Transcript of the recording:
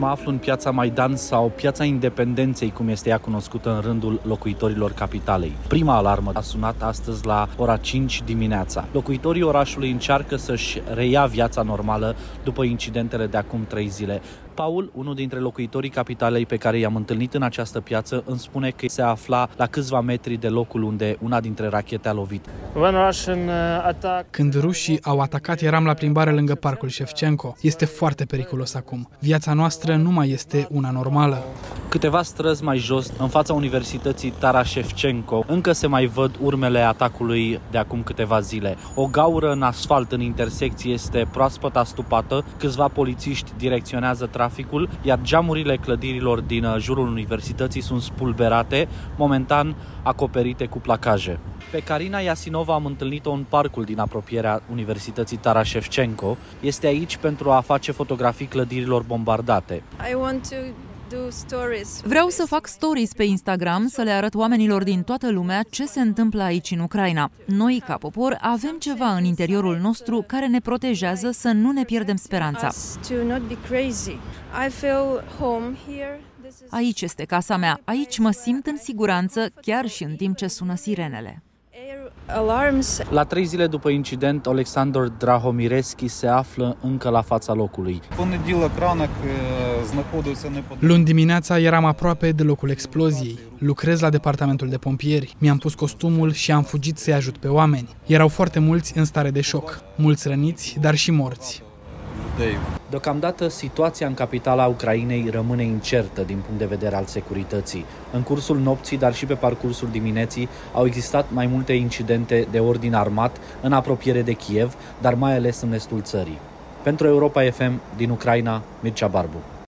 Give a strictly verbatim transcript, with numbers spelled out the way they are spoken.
mă aflu în piața Maidan sau piața Independenței, cum este ea cunoscută în rândul locuitorilor capitalei. Prima alarmă a sunat astăzi la ora cinci dimineața. Locuitorii orașului încearcă să-și reia viața normală după incidentele de acum trei zile. Paul, unul dintre locuitorii capitalei pe care i-am întâlnit în această piață, îmi spune că se afla la câțiva metri de locul unde una dintre rachete a lovit. Când rușii au atacat, eram la plimbare lângă parcul Șefčenko. Este foarte periculos acum. Viața noastră nu mai este una normală. Câteva străzi mai jos, în fața Universității Taras Șefčenko, încă se mai văd urmele atacului de acum câteva zile. O gaură în asfalt în intersecție este proaspăt astupată, câțiva polițiști direcționează traficul, iar geamurile clădirilor din jurul universității sunt spulberate, momentan acoperite cu placaje. Pe Carina Iasinova am întâlnit-o în parcul din apropierea Universității Taras Șefčenko. Este aici pentru a face fotografii clădirilor bombardate. I want to Vreau să fac stories pe Instagram, să le arăt oamenilor din toată lumea ce se întâmplă aici în Ucraina. Noi, ca popor, avem ceva în interiorul nostru care ne protejează să nu ne pierdem speranța. Aici este casa mea, aici mă simt în siguranță, chiar și în timp ce sună sirenele. La trei zile după incident, Alexandru Drahomireschi se află încă la fața locului. Luni dimineața eram aproape de locul exploziei. Lucrez la departamentul de pompieri. Mi-am pus costumul și am fugit să-i ajut pe oameni. Erau foarte mulți în stare de șoc, mulți răniți, dar și morți. Deocamdată, situația în capitala Ucrainei rămâne incertă din punct de vedere al securității. În cursul nopții, dar și pe parcursul dimineții, au existat mai multe incidente de ordin armat în apropiere de Kiev, dar mai ales în estul țării. Pentru Europa F M, din Ucraina, Mircea Barbu.